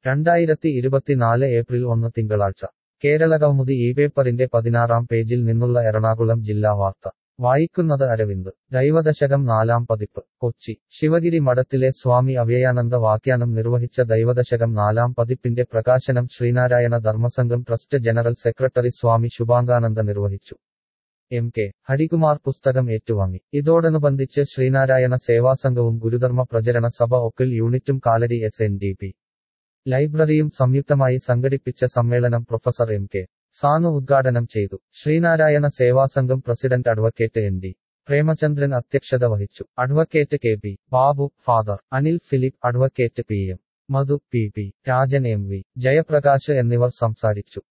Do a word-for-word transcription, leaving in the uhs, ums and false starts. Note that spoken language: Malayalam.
രണ്ടായിരത്തി ഇരുപത്തിനാല് ഏപ്രിൽ ഒന്ന് തിങ്കളാഴ്ച കേരളകൗമുദി ഈ പേപ്പറിന്റെ പതിനാറാം പേജിൽ നിന്നുള്ള എറണാകുളം ജില്ലാ വാർത്ത വായിക്കുന്നത് അരവിന്ദ് ദൈവദശകം നാലാം പതിപ്പ് കൊച്ചി ശിവഗിരി മഠത്തിലെ സ്വാമി അവ്യയാനന്ദ വാക്യാനം നിർവഹിച്ച ദൈവദശകം നാലാം പതിപ്പിന്റെ പ്രകാശനം Sreenarayana Dharmasangham trust general secretary Swami Subhangananda നിർവഹിച്ചു. എം കെ ഹരികുമാർ പുസ്തകം ഏറ്റുവാങ്ങി. ഇതോടനുബന്ധിച്ച് ശ്രീനാരായണ സേവാസംഘവും ഗുരുധർമ്മ പ്രചരണ സഭ ഒക്കൽ യൂണിറ്റും Kalady S N D P ലൈബ്രറിയും സംയുക്തമായി സംഘടിപ്പിച്ച സമ്മേളനം പ്രൊഫസർ എം കെ സാനു ഉദ്ഘാടനം ചെയ്തു. Sreenarayana Sevasangham president advocate N D Premachandran അധ്യക്ഷത വഹിച്ചു. Advocate K P Babu, father Anil Philip, advocate P M Madhu, P P Rajan, M V Jayaprakash എന്നിവർ സംസാരിച്ചു.